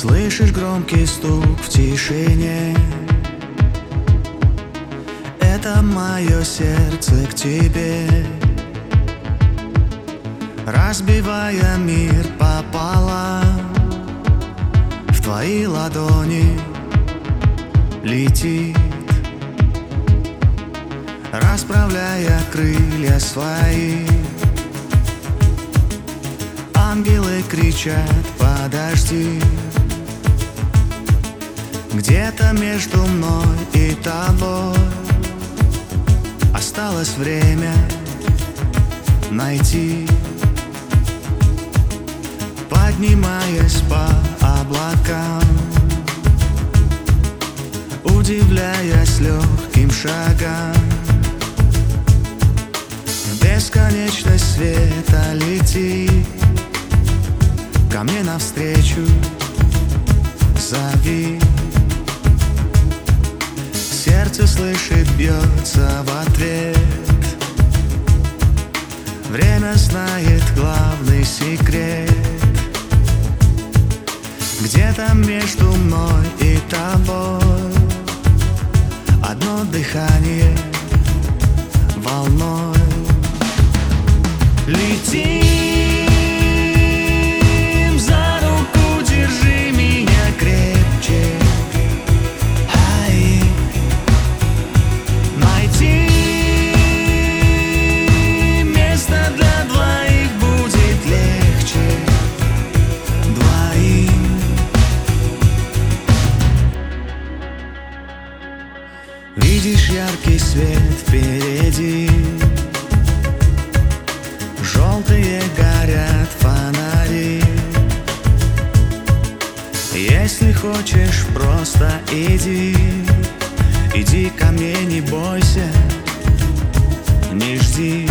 Слышишь громкий стук в тишине? Это мое сердце к тебе, разбивая мир пополам. В твои ладони летит, расправляя крылья свои. Ангелы кричат: подожди. Где-то между мной и тобой осталось время найти. Поднимаясь по облакам, удивляясь легким шагам, в бесконечность света лети. Ко мне навстречу зови. Сердце слышит, бьется в ответ. Время знает главный секрет. Где-то между мной и тобой одно дыхание волной. Летим за руку, держи меня крепче. Ай, найти место для двоих будет легче. Двоим. Видишь яркий свет впереди, желтые горят фонари. Если хочешь, просто иди. Иди ко мне, не бойся, не жди.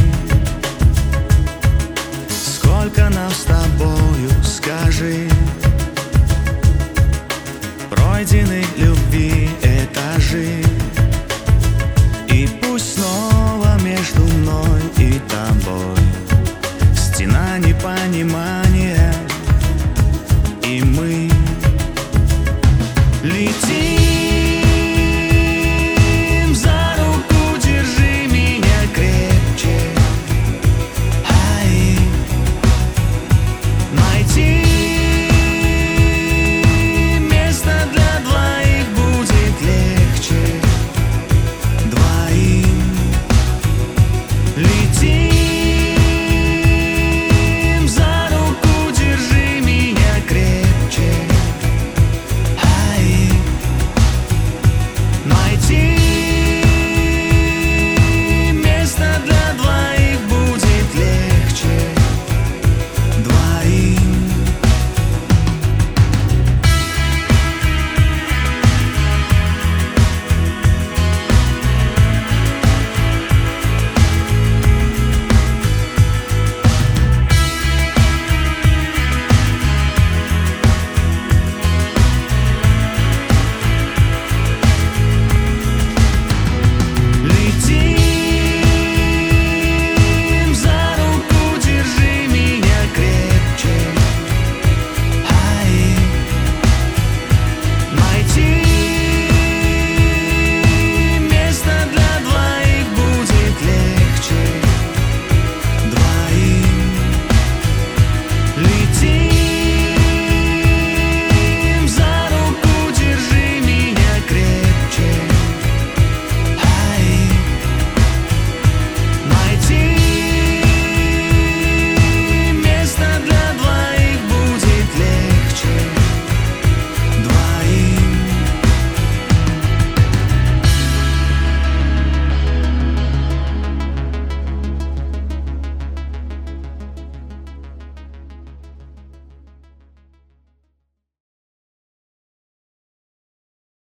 Сколько нам с тобою, скажи, пройдены любви этажи. И пусть снова между мной и тобой стена непонимания.